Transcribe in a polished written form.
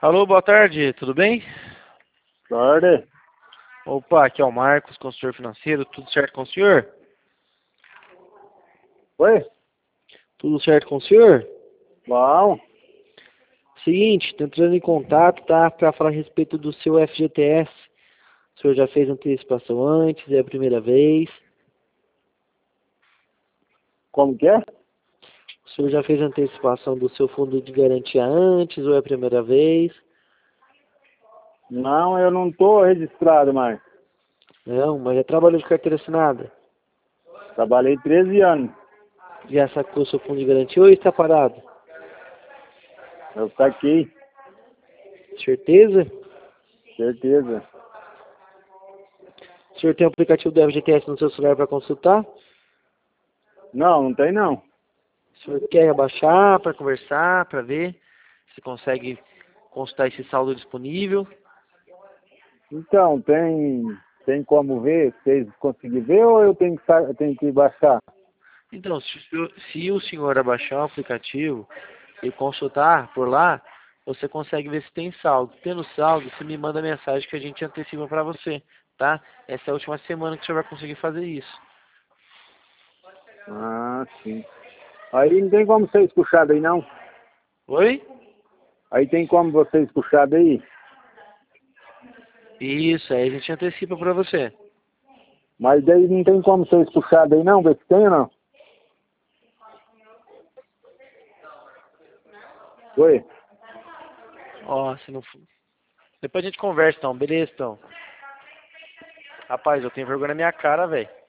Alô, boa tarde, tudo bem? Tarde. Opa, aqui é o Marcos, consultor financeiro, tudo certo com o senhor? Oi? Tudo certo com o senhor? Bom. Seguinte, tô entrando em contato, tá? Para falar a respeito do seu FGTS. O senhor já fez antecipação antes, é a primeira vez. Como que é? O senhor já fez antecipação do seu fundo de garantia antes ou é a primeira vez? Não, eu não tô registrado mais. Não, mas já trabalhou de carteira assinada. Trabalhei 13 anos. Já sacou seu fundo de garantia ou está parado? Eu saquei, Certeza? certeza. O senhor tem o aplicativo do FGTS no seu celular para consultar? Não, não tem não. O senhor quer baixar para conversar, para ver se consegue consultar esse saldo disponível? Então, tem como ver? Vocês conseguem ver ou eu tenho que baixar? Então, se o senhor abaixar o aplicativo e consultar por lá, você consegue ver se tem saldo. Tendo saldo, você me manda mensagem que a gente antecipa para você, tá? Essa é a última semana que o senhor vai conseguir fazer isso. Ah, sim. Aí não tem como vocês puxar daí não? Oi? Aí tem como vocês puxar daí? Isso, aí a gente antecipa para você. Mas daí não tem como vocês puxar daí não? Ver se tem ou não? Oi? Ó, se não for... Depois a gente conversa então, beleza então. Rapaz, eu tenho vergonha na minha cara, velho.